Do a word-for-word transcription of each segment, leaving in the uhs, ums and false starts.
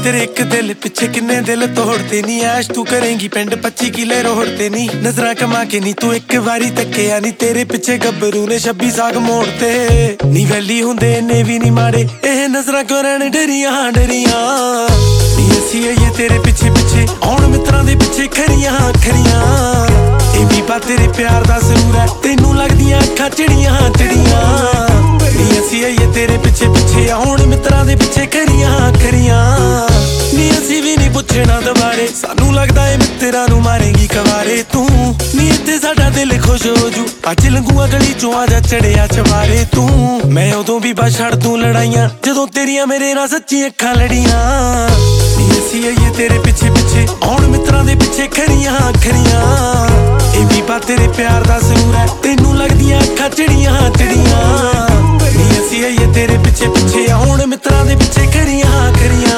तेरे एक दिल पिछे किन्ने दिल तोड़ते नी। ऐश तू करेंगी पिंड पच्ची किले रोड़ते नी। नजरां कमा के नी तू एक वारी तक्किया नी। तेरे पिछे गब्बरू ने छब्बी साग मोड़ते नी। वैली हुंदे इन्ने भी नी माड़े एह नजरां क्यों रहन डरियां डरियां नी। असीं आईए तेरे पिछे पिछे आउण मित्रां दे पिछे खरियां खरियां। ए भी बा तेरे प्यार दा जरूर है तैनू लगदियां अखां चिड़ियां चिड़ियां नी। असीं आईए तेरे पिछे पिछे आउण मित्रां दे पिछे खरियां खरियां नी। असीं भी नी पुछना दुबारे सानू लगदा ए मित्रां नू मारेंगी कवारे तू नी। इत्थे साडा दिल खुश हो जू अज लंघूआ गली चों आजा चढ़िया चवारे तू। मैं उदों भी बस छड़ दूं लड़ाइयां जदों तेरियां मेरे नाल सच्ची अखां लड़ियां नी। असीं आईए तेरे पिछे पिछे आउण मित्रां दे पिछे खरियां खरियां। ए भी बा तेरे प्यार दा जरूर है तैनू लगदियां अखां चिड़ियां चिड़ियां नी। असीं आईए तेरे पिछे पिछे आउण मित्रां दे पिछे खरियां खरियां।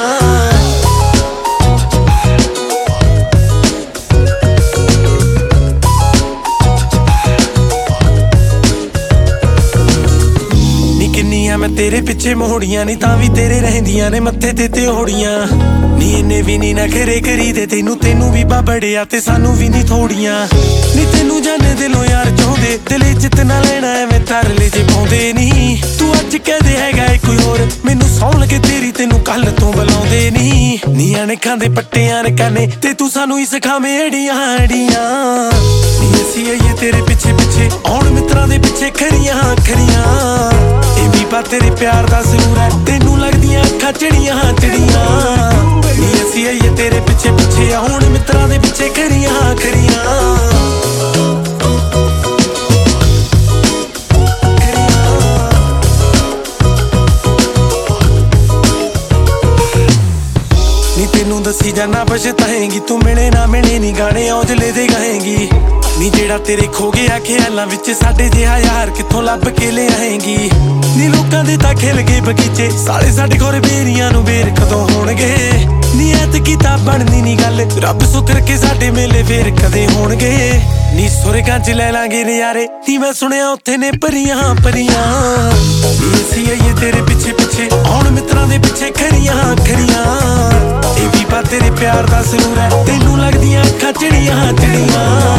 मैं तेरे पिछे मोड़ियां नी तां भी तेरे रहंदियां ने मत्थे ते ते ओड़ियां नी। इन्ने भी नी नखरे करी दे तैनू तैनू भी बा बड़िया ते सानू भी नी थोड़ियां नी। तैनू जाने दिलों यार चाहुंदे दिल इज्जत ना लेना एवें तरले जे पाउंदे नी। तू अज कहदे हैगा ए कोई होर मैनू सौं लगे तेरी तैनू कल तों बुलाउंदे नी। नी अणखां दे पट्टियां ने काने ते तू सानू ही सिखावें अड़ियां अड़ियां नी। असीं आईए तेरे पिछे पिछे आउण मित्रां दे पिछे खरियां खरियां। ए भी बा तेरे प्यार दा जरूर है तैनू लगदियां अखां चिड़ियां चिड़ियां नी। असीं आईए तेरे पिछे पिछे आउण मित्रां दे पिछे खरियां खरियां। नी तैनू दसी जाना पछताएंगी तू मिले ना मिले नी गाने औजले दे गाएंगी नी। जेड़ा तेरे खो गया ख्यालां विच साडे जिहा यार कित्थों लभ के ले आएंगी नी। लोकां दे तां खिल गए बगीचे साले साडे खोरे बेरियां नू बेर कदों होणगे नी। ऐतकी तां बनदी नी गल रब सुकर के साडे मेले फेर कदे होणगे नी। सुरगां च लै लांगे नज़ारे नी मैं सुणिया उत्थे ने परियां परियां नी। असीं आईए तेरे पिछे पिछे आउण मित्रां दे पिछे खरियां खरियां। ए भी बा तेरे प्यार दा जरूर है तैनू लगदियां अखां चिड़ियां चिड़ियां